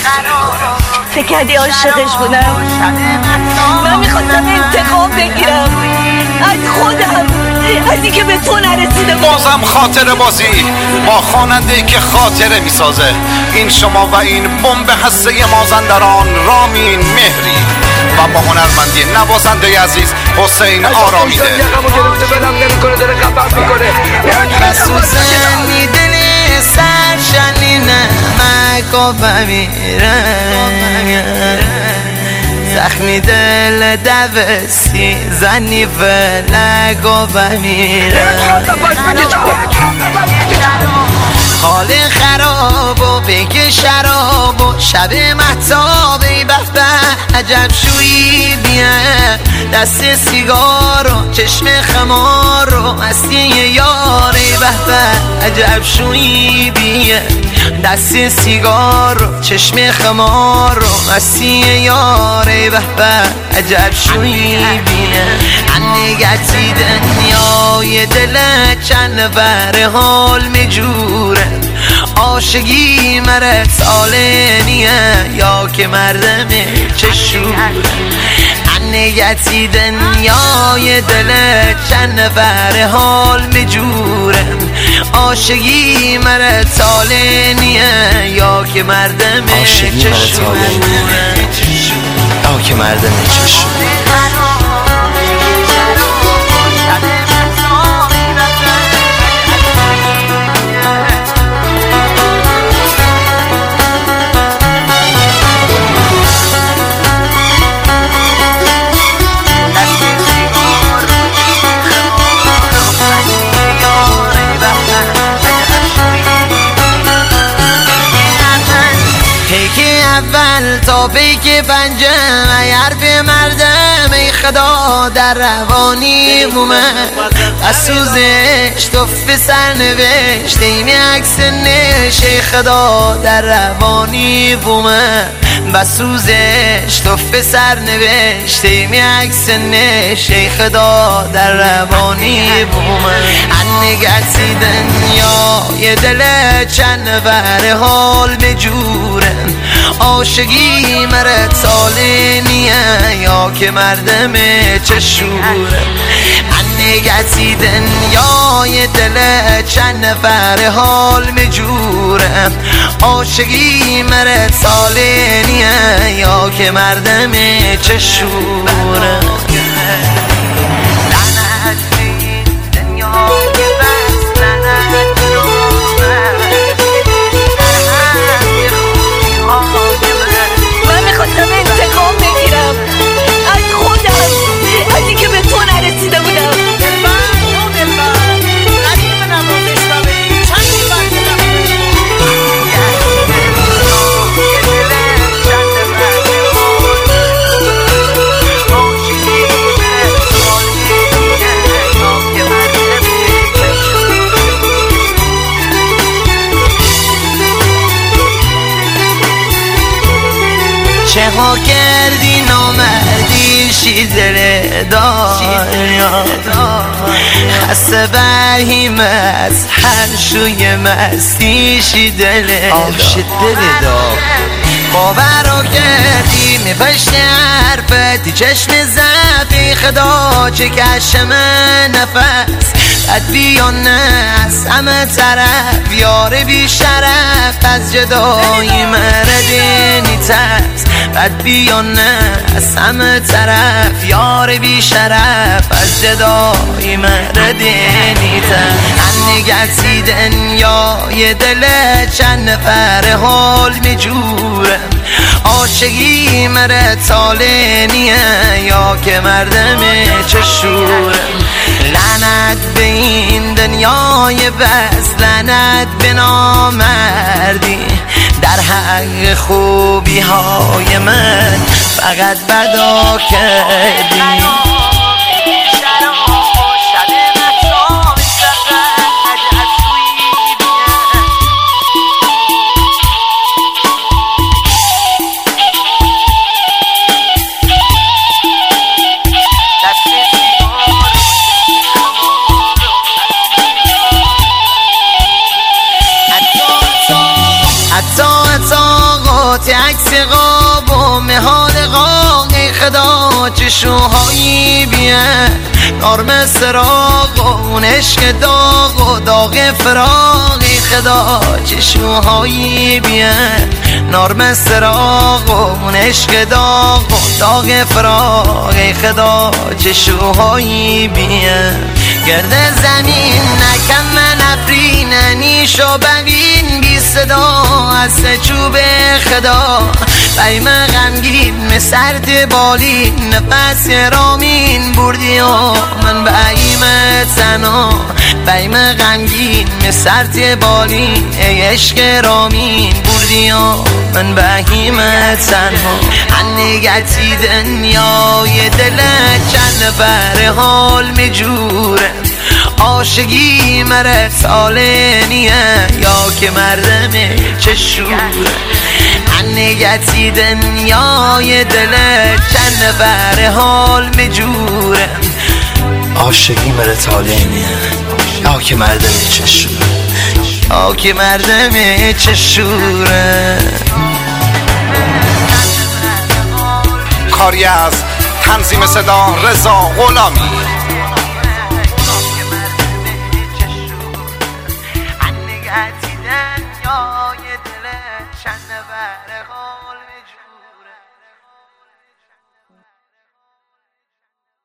فکر کردی عاشقش بودم؟ من میخواستم انتقام بگیرم از خودم، از اینکه به تو نرسیده. بازم خاطر بازی با خواننده‌ای که خاطره میسازه. این شما و این بمب هسته مازندران رامین مهری و با هنرمندی نوازنده عزیز حسین آرامیده. سوزن میدنی سرشنی نمک و بمیره زخمی دل دوستی زنی فلک و بمیره حال خراب و بگه شراب و شب محتابی بفته عجب شویی بیه دست سیگار و چشم خمار و مستی یاری بفته عجب شویی بیه دست سیگار و چشم خمار و مستی یاری بفته عجب شویی بیه انگتی دنیای دل چند نفر حال میجوره عاشقی مرد ساله نیه یا که مردم چشوره انگتی دنیای دل چند نفر حال میجوره عاشقی مرد ساله نیه یا که مردم چشوره یا که مردم چشوره اول تا پیک پنجم اگر به مردم ای خدا در روانی اومد و سوزش توف سر نوشت این عکس نش ای خدا در روانی اومد و سوزش توف سر نوشت این عکس نش ای خدا در روانی اومد انگتی دنیای دل چند نفر حال بجوره عاشقی مرد ساله نیه یا که مردم چشوره انگتی دنیای دل چند نفر حال مجوره عاشقی مرد ساله نیه یا که مردم چشوره چه ها کردی نامردی شیدره دار خسته برهیم از هر شوی مستی شیدره دار باورو کردی میپشت حرفتی چشم زفی خدا چه کشم نفس بد بیان از همه طرف یار بی شرف از جدایی مرده نیتست بد بیان از همه طرف یار بی شرف از جدایی مرده نیتست انگتی دنیای دل چند نفر حال میجوره عاشقی مرد ساله نیه یا که مردم چشوره لعنت به این دنیای بس لعنت به نامردی در حق خوبی های من فقط بدا کردی صفات عکس قاب و مهال قاق ای خدا چشوهایی بیه نارم سراغ و اون عشق داغ و داغ فراغ ای خدا چشوهایی بیه نارم سراغ و اون عشق داغ و داغ فراغ ای خدا چشوهایی بیه گرد زمین نکم من افرین نیش و ببین بی صدا از چوب خدا بیم غمگین مسرد بالین نفس رامین بردی و من بیم تنها بیم غمگین مسرد بالین ای عشق رامین بردی و من بیم تنها هنگتی دنیای دلت چند بر حال مجوره عاشقی مره سالنیه یا که مردم چشوره هنگتی دنیای دلت چند بر حال مجوره عاشقی مره سالنیه یا که مردم چشوره یا که مردم چشوره کاری از تنظیم صدا رضا غلامی. هنگتی دنیای دل چند بره